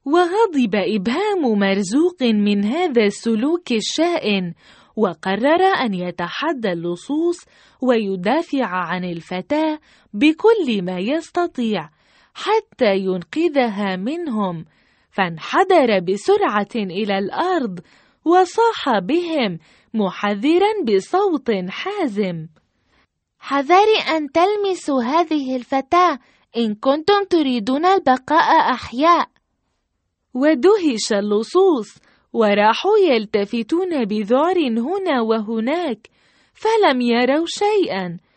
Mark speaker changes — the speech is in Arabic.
Speaker 1: وغضب إبهام مرزوق من هذا السلوك الشائن، وقرر أن يتحدى اللصوص ويدافع عن الفتاة بكل ما يستطيع حتى ينقذها منهم، فانحدر بسرعة إلى الأرض وصاح بهم محذرا بصوت حازم:
Speaker 2: حذري أن تلمسوا هذه الفتاة إن كنتم تريدون البقاء أحياء.
Speaker 1: ودهش اللصوص وراحوا يلتفتون بذعر هنا وهناك، فلم يروا شيئا